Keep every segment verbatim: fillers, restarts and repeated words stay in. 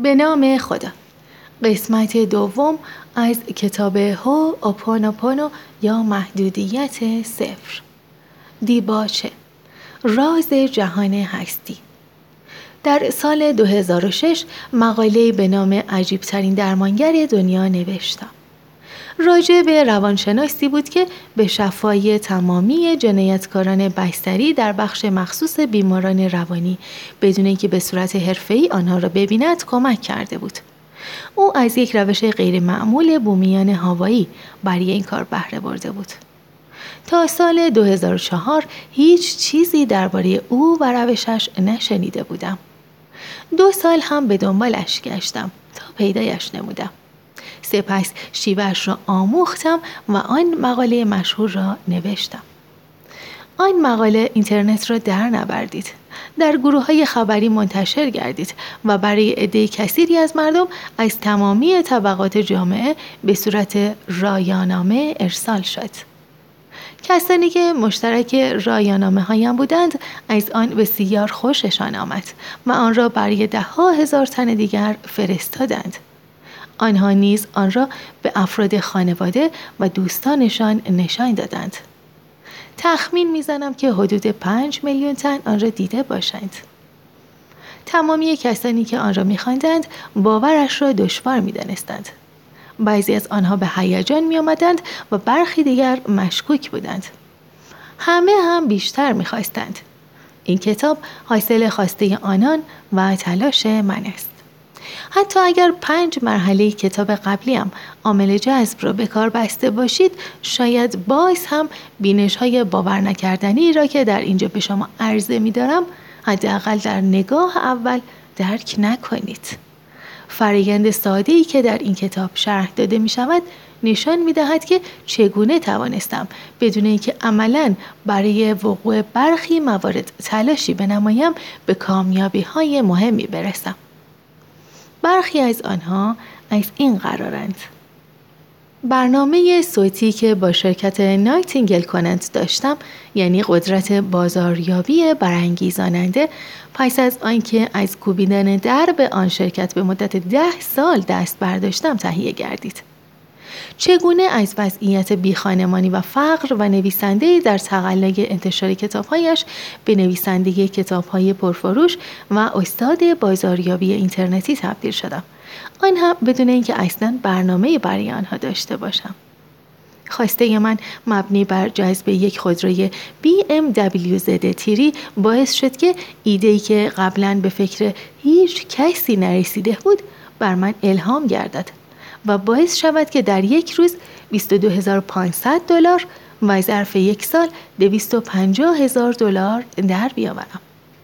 به نام خدا. قسمت دوم از کتاب هو اپونوپونو یا محدودیت صفر. دیباچه، راز جهان هستی. در سال دو هزار و شش مقاله‌ای به نام عجیب‌ترین درمانگر دنیا نوشتم. راجع به روانشناسی بود که به شفای تمامی جنایتکاران بستری در بخش مخصوص بیماران روانی بدون اینکه به صورت حرفه‌ای آنها را ببیند کمک کرده بود. او از یک روش غیر معمول بومیان هاوایی برای این کار بهره برده بود. تا سال دو هزار و چهار هیچ چیزی درباره او و روشش نشنیده بودم. دو سال هم به دنبالش گشتم تا پیدایش نمودم. سپس شیوهش را آموختم و آن مقاله مشهور را نوشتم. آن مقاله اینترنت را در نوردید، در گروه‌های خبری منتشر گردید و برای عده کثیری از مردم از تمامی طبقات جامعه به صورت رایانامه ارسال شد. کسانی که مشترک رایانامه هایم بودند از آن بسیار خوششان آمد و آن را برای ده ها هزار تن دیگر فرستادند. آنها نیز آن را به افراد خانواده و دوستانشان نشان دادند. تخمین میزنم که حدود پنج میلیون تن آن را دیده باشند. تمامی کسانی که آن را می‌خواندند باورش را دشوار می‌دانستند. بعضی از آنها به هیجان می‌آمدند و برخی دیگر مشکوک بودند. همه هم بیشتر می‌خواستند. این کتاب حاصل خواسته آنان و تلاش من است. حتی اگر پنج مرحله کتاب قبلیم عامل جذب را به کار بسته باشید، شاید باز هم بینش‌های باور نکردنی را که در اینجا به شما عرضه می‌دارم حداقل در نگاه اول درک نکنید. فرآیند ساده‌ای که در این کتاب شرح داده می‌شود نشان می‌دهد که چگونه توانستم بدون اینکه عملاً برای وقوع برخی موارد تلاشی بنمایم به کامیابی‌های مهمی برسم. برخی از آنها از این قرارند: برنامه صوتی که با شرکت نایتینگل کننت داشتم، یعنی قدرت بازاریابی برانگیزاننده، پس از آنکه از کوبیدن در به آن شرکت به مدت ده سال دست برداشتم تهیه گردید. چگونه از وضعیت بیخانمانی و فقر و نویسنده‌ای در تقلای انتشار کتاب‌هایش به نویسنده کتاب‌های پرفروش و استاد بازاریابی اینترنتی تبدیل شدم، آن هم بدون اینکه اصلاً برنامه برای آنها داشته باشم. خواسته من مبنی بر جذب یک خودروی بی ام دبلیو زد تیری باعث شد که ایده‌ای که قبلاً به فکر هیچ کسی نرسیده بود بر من الهام گردد و باعث شود که در یک روز بیست و دو هزار و پانصد دلار و ظرف یک سال دویست و پنجاه هزار دلار در بیاورم.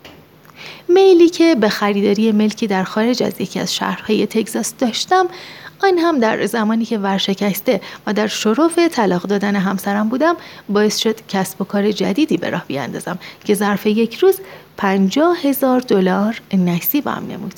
میلی که به خریداری ملکی در خارج از یکی از شهرهای تگزاس داشتم، آن هم در زمانی که ورشکسته و در شرف طلاق دادن همسرم بودم، باعث شد کسب و کار جدیدی به راه بیاندازم که ظرف یک روز پنجاه هزار دلار نصیبم نمود.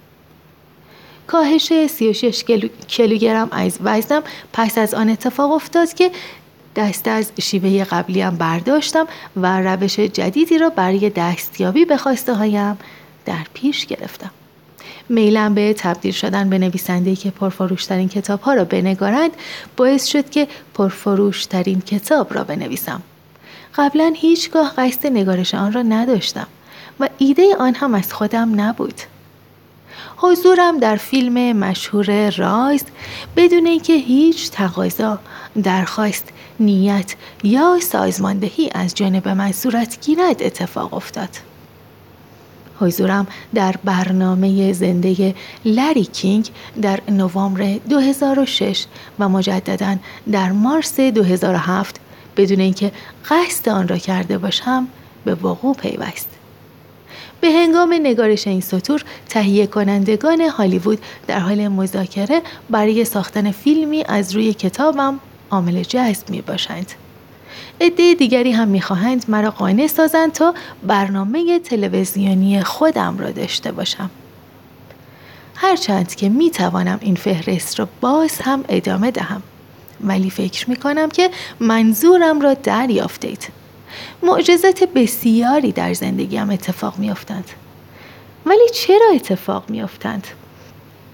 کاهش سی و شش کیلوگرم از وزنم پس از آن اتفاق افتاد که دست از شیوه قبلیم برداشتم و روش جدیدی را برای دستیابی به خواسته هایم در پیش گرفتم. میلم به تبدیل شدن به نویسنده‌ای که پرفروشترین کتاب ها را بنگارند باعث شد که پرفروشترین کتاب را بنویسم. قبلا هیچگاه قصد نگارش آن را نداشتم و ایده آن هم از خودم نبود. حضورم در فیلم مشهور راز بدون اینکه هیچ تقاضا، درخواست، نیت یا سازماندهی از جانب من صورت گیرد اتفاق افتاد. حضورم در برنامه زنده لری کینگ در نوامبر دو هزار و شش و مجدداً در مارس دو هزار و هفت بدون اینکه قصد آن را کرده باشم به وقوع پیوست. به هنگام نگارش این سطور، تهیه کنندگان هالیوود در حال مذاکره برای ساختن فیلمی از روی کتابم عامل جذب می باشند. عده دیگری هم می خواهند مرا قانع سازند تا برنامه تلویزیونی خودم را داشته باشم. هرچند که می توانم این فهرست را باز هم ادامه دهم، ولی فکر می کنم که منظورم را دریافتید. معجزات بسیاری در زندگیم اتفاق می افتند. ولی چرا اتفاق می افتند؟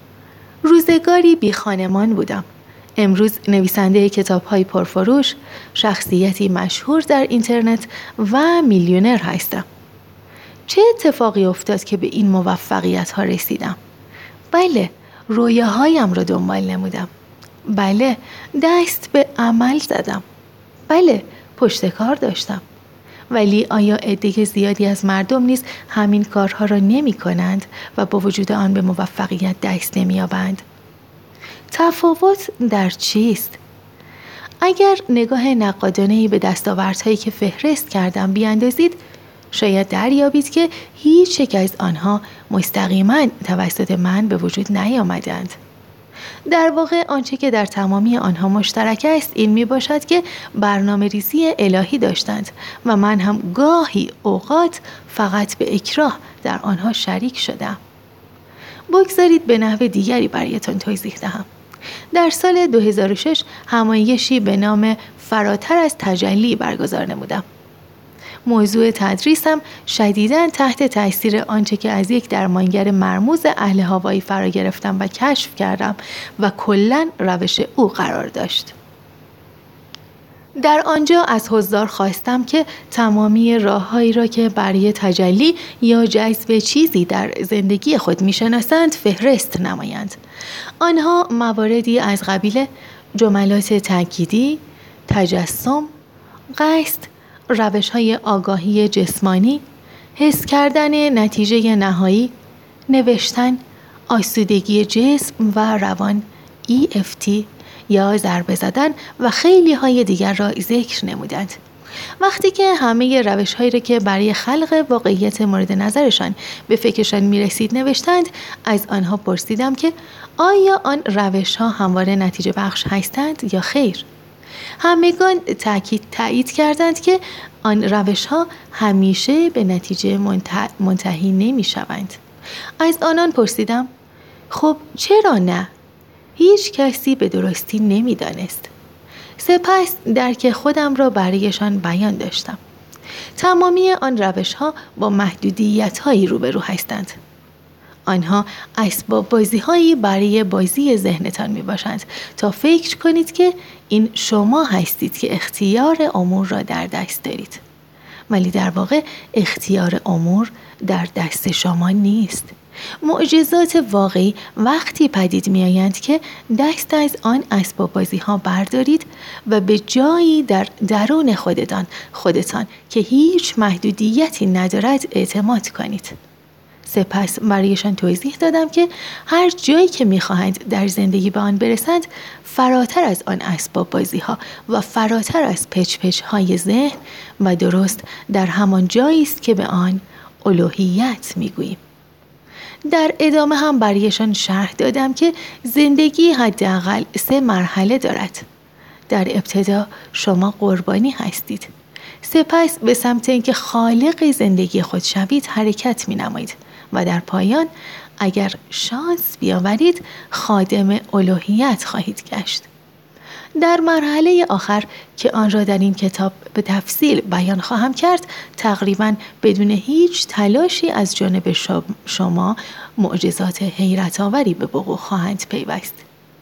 روزگاری بی خانمان بودم. امروز نویسنده کتاب‌های پرفروش، شخصیتی مشهور در اینترنت و میلیونر هستم. چه اتفاقی افتاد که به این موفقیت‌ها رسیدم؟ بله، رویاهایم را دنبال نمودم. بله، دست به عمل زدم. بله، پشت کار داشتم. ولی آیا عده زیادی از مردم نیز همین کارها را نمی کنند و با وجود آن به موفقیت دست نمی یابند؟ تفاوت در چیست؟ اگر نگاه نقادانه‌ای به دستاوردهایی که فهرست کردم بیاندازید، شاید دریابید که هیچ یک از آنها مستقیما توسط من به وجود نیامدند. در واقع آنچه که در تمامی آنها مشترک است این می باشد که برنامه ریزی الهی داشتند و من هم گاهی اوقات فقط به اکراه در آنها شریک شدم. بگذارید به نحو دیگری برایتان توضیح دهم. در سال دو هزار و شش همایشی به نام فراتر از تجلی برگزار نمودم. موضوع تدریسم شدیداً تحت تاثیر آنچه که از یک درمانگر مرموز اهل هوایی فرا گرفتم و کشف کردم و کلاً روش او قرار داشت. در آنجا از حضار خواستم که تمامی راههایی را که برای تجلی یا جذب چیزی در زندگی خود می‌شناسند فهرست نمایند. آنها مواردی از قبیل جملات تأکیدی، تجسم، قصد، روش‌های آگاهی جسمانی، حس کردن نتیجه نهایی، نوشتن، آسودگی جسم و روان، ای اف تی یا ضربه زدن و خیلی های دیگر را ذکر نمودند. وقتی که همه روش‌هایی را که برای خلق واقعیت مورد نظرشان به فکرشان می‌رسید نوشتند، از آنها پرسیدم که آیا آن روش‌ها همواره نتیجه بخش هستند یا خیر؟ همگان تأکید تایید کردند که آن روش‌ها همیشه به نتیجه منتهی نمی‌شوند. از آنان پرسیدم خب چرا نه؟ هیچ کسی به درستی نمی‌دانست. سپس درک خودم را برایشان بیان داشتم. تمامی آن روش‌ها با محدودیت‌هایی روبرو هستند. آنها اسباب بازی‌هایی برای بازی ذهنتان میباشند تا فکر کنید که این شما هستید که اختیار امور را در دست دارید. ولی در واقع اختیار امور در دست شما نیست. معجزات واقعی وقتی پدید میآیند که دست از آن اسباب بازی‌ها بردارید و به جایی در درون خودتان خودتان که هیچ محدودیتی ندارد اعتماد کنید. سپس برایشان توضیح دادم که هر جایی که می‌خواهند در زندگی به آن برسند فراتر از آن اسباب بازی‌ها و فراتر از پچ پچ های ذهن و درست در همان جایی است که به آن الوهیت می‌گوییم. در ادامه هم برایشان شرح دادم که زندگی حداقل سه مرحله دارد. در ابتدا شما قربانی هستید. سپس به سمت اینکه خالق زندگی خود شوید حرکت می‌نمایید و در پایان اگر شانس بیاورید خادم الوهیت خواهید گشت. در مرحله آخر که آن را در این کتاب به تفصیل بیان خواهم کرد، تقریباً بدون هیچ تلاشی از جانب شما معجزات حیرت آوری به وقوع خواهند پیوست.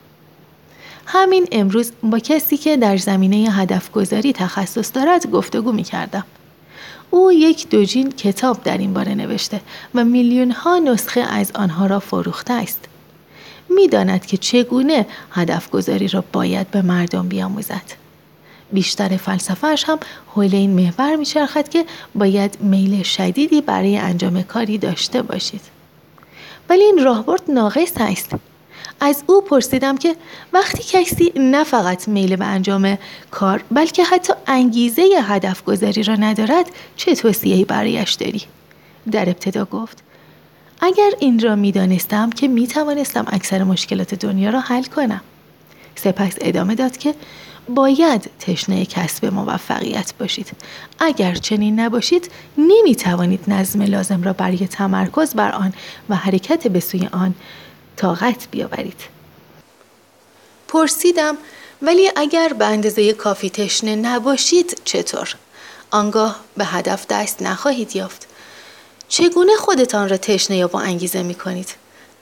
همین امروز با کسی که در زمینه هدف گذاری تخصص دارد گفتگو می کردم. او یک دوجین کتاب در این باره نوشته و میلیون ها نسخه از آنها را فروخته است. می داند که چگونه هدف گذاری را باید به مردم بیاموزد. بیشتر فلسفه‌اش هم حول این محور می چرخد که باید میل شدیدی برای انجام کاری داشته باشید. ولی این راهبرد ناقص است. از او پرسیدم که وقتی کسی نه فقط میل به انجام کار بلکه حتی انگیزه هدف گذاری را ندارد چه توصیه‌ای برایش داری؟ در ابتدا گفت اگر این را می دانستم که می توانستم اکثر مشکلات دنیا را حل کنم. سپس ادامه داد که باید تشنه کسب موفقیت باشید. اگر چنین نباشید نمی توانید نظم لازم را برای تمرکز بر آن و حرکت به سوی آن طاقت بیاورید. پرسیدم ولی اگر به اندازه کافی تشنه نباشید چطور؟ آنگاه به هدف دست نخواهید یافت. چگونه خودتان را تشنه یا با انگیزه می کنید؟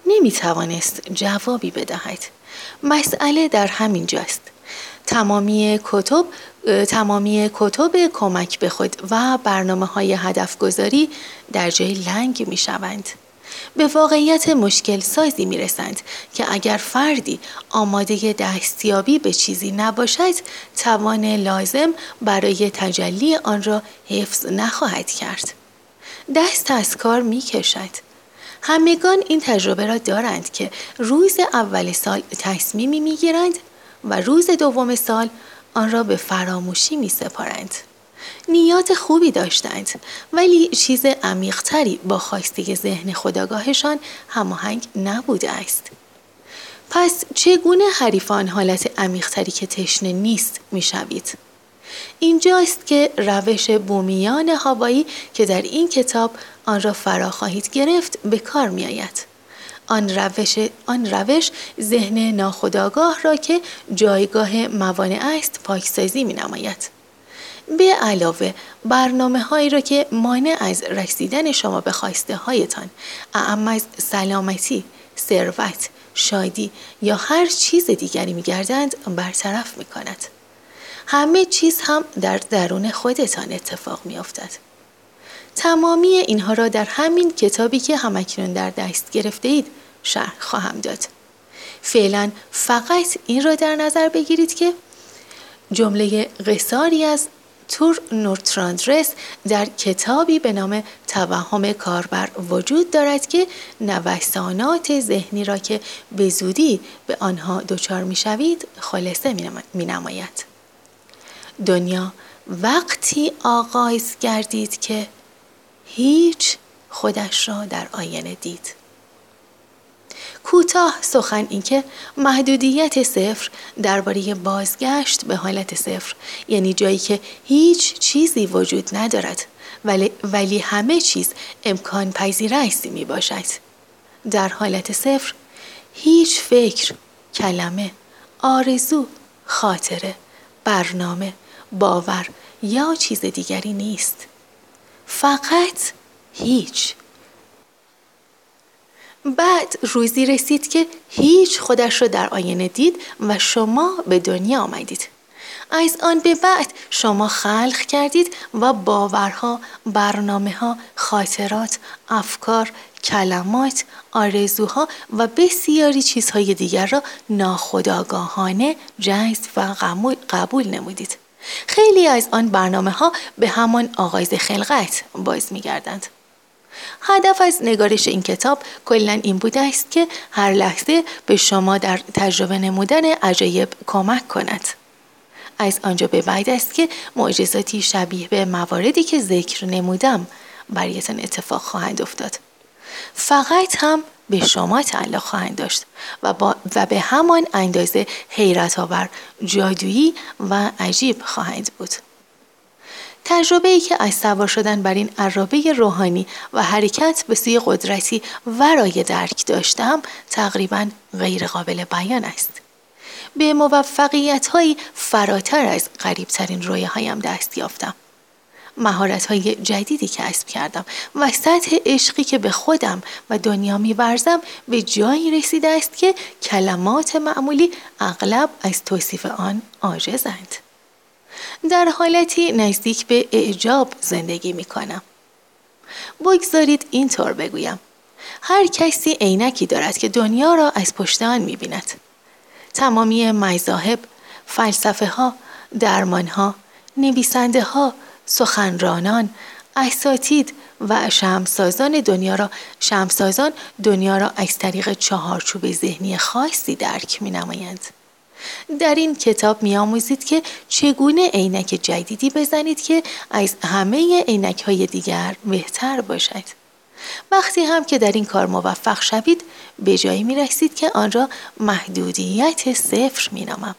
نمی توانست جوابی بدهد. مسئله در همین جاست. تمامی کتب تمامی کتب کمک به خود و برنامه‌های هدف گذاری در جای لنگ می شوند. به واقعیت مشکل سازی می رسند که اگر فردی آماده دستیابی به چیزی نباشد، توان لازم برای تجلی آن را حفظ نخواهد کرد. دست از کار می کشد. همگان این تجربه را دارند که روز اول سال تصمیمی می گیرند و روز دوم سال آن را به فراموشی می سپارند. نیات خوبی داشتند ولی چیز عمیق‌تری با خواسته ذهن خودآگاهشان هماهنگ نبوده است. پس چگونه حریفان حالت عمیق‌تری که تشنه نیست می‌شوید؟ اینجاست که روش بومیان هاوایی که در این کتاب آن را فرا خواهید گرفت به کار می‌آید. آن روش آن روش ذهن ناخودآگاه را که جایگاه موانع است پاکسازی می‌نماید. به علاوه برنامه هایی را که مانع از رسیدن شما به خواسته هایتان، اعم از سلامتی، ثروت، شادی یا هر چیز دیگری می گردند برطرف می کند. همه چیز هم در درون خودتان اتفاق می افتد. تمامی اینها را در همین کتابی که همکنون در دست گرفته اید شرح خواهم داد. فعلا فقط این را در نظر بگیرید که جمله قصاری از تور نورتراندرس در کتابی به نام توهم کاربر وجود دارد که نوسانات ذهنی را که به زودی به آنها دچار می‌شوید خلاصه می‌نماید. دنیا وقتی آغاز گردید که هیچ خودش را در آینه دید. کوتاه سخن این که محدودیت صفر درباره بازگشت به حالت صفر، یعنی جایی که هیچ چیزی وجود ندارد ولی, ولی همه چیز امکان پذیر است می باشد. در حالت صفر هیچ فکر، کلمه، آرزو، خاطره، برنامه، باور یا چیز دیگری نیست. فقط هیچ. بعد روزی رسید که هیچ خودش را در آینه دید و شما به دنیا آمدید. از آن به بعد شما خلق کردید و باورها، برنامه‌ها، خاطرات، افکار، کلمات، آرزوها و بسیاری چیزهای دیگر را ناخودآگاهانه جذب و قبول نمودید. خیلی از آن برنامه‌ها به همان آغاز خلقت باز می‌گردند. هدف از نگارش این کتاب کلاً این بوده است که هر لحظه به شما در تجربه نمودن عجایب کمک کند. از آنجا به بعد است که معجزاتی شبیه به مواردی که ذکر نمودم برایتان اتفاق خواهند افتاد. فقط هم به شما تعلق خواهند داشت و, با و به همان اندازه حیرت آور، جادویی و عجیب خواهند بود. تجربه‌ای که از سوار شدن بر این عرابه روحانی و حرکت به سوی قدرتی ورای درک داشتم تقریباً غیر قابل بیان است. به موفقیت‌هایی فراتر از قریب‌ترین رویاهایم دست یافتم. مهارت‌های جدیدی کسب کردم و سطح عشقی که به خودم و دنیا می‌ورزم به جایی رسیده است که کلمات معمولی اغلب از توصیف آن عاجزند. در حالتی نزدیک به اعجاب زندگی می کنم. بگذارید اینطور بگویم. هر کسی عینکی دارد که دنیا را از پشت آن می بیند. تمامی مذاهب، فلسفه ها، درمان ها، نویسنده ها، سخنرانان، اساتید و شمسازان دنیا را شمسازان دنیا را از طریق چهارچوب ذهنی خاصی درک می نمایند. در این کتاب می آموزید که چگونه عینک جدیدی بزنید که از همه عینک‌های دیگر بهتر باشد. وقتی هم که در این کار موفق شوید به جایی می رسید که آن را محدودیت صفر می نامم.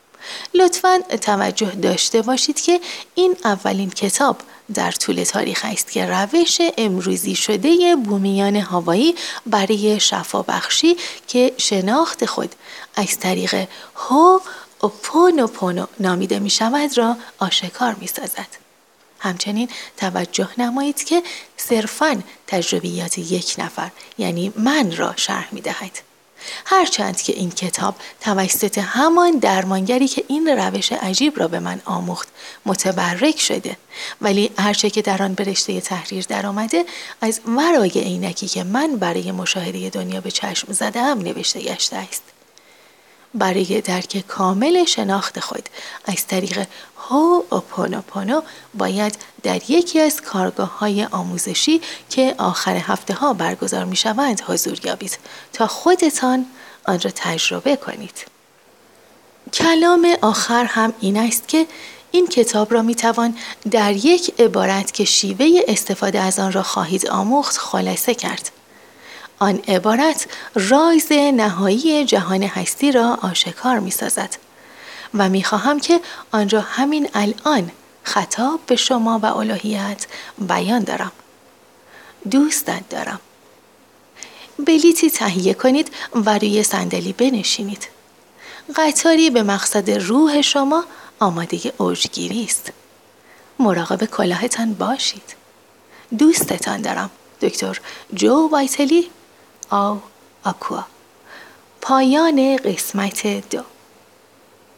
لطفاً توجه داشته باشید که این اولین کتاب در طول تاریخ است که روش امروزی شده بومیان هاوایی برای شفابخشی که شناخت خود از طریق هو اپونوپونو نامیده می شود را آشکار می سازد. همچنین توجه نمایید که صرفاً تجربیات یک نفر یعنی من را شرح می دهد. هرچند که این کتاب توسط همان درمانگری که این روش عجیب را به من آموخت متبرک شده، ولی هرچه که در آن به رشته تحریر در آمده از ورای عینکی که من برای مشاهده دنیا به چشم زدم نوشته گشته است. برای درک کامل شناخت خود از طریق هوآپونوپونو باید در یکی از کارگاه‌های آموزشی که آخر هفته ها برگزار می شوند حضور یابید تا خودتان آن را تجربه کنید. کلام آخر هم این است که این کتاب را می توان در یک عبارت که شیوه استفاده از آن را خواهید آموخت خلاصه کرد. آن عبارت راز نهایی جهان هستی را آشکار می سازد و می خواهم که آن را همین الان خطاب به شما و الوهیت بیان دارم. دوستت دارم. بلیطی تهیه کنید و روی صندلی بنشینید. قطاری به مقصد روح شما آماده اوجگیری است. مراقب کلاهتان باشید. دوستتان دارم. دکتر جو وایتلی، آو آکوا. پایان قسمت دو.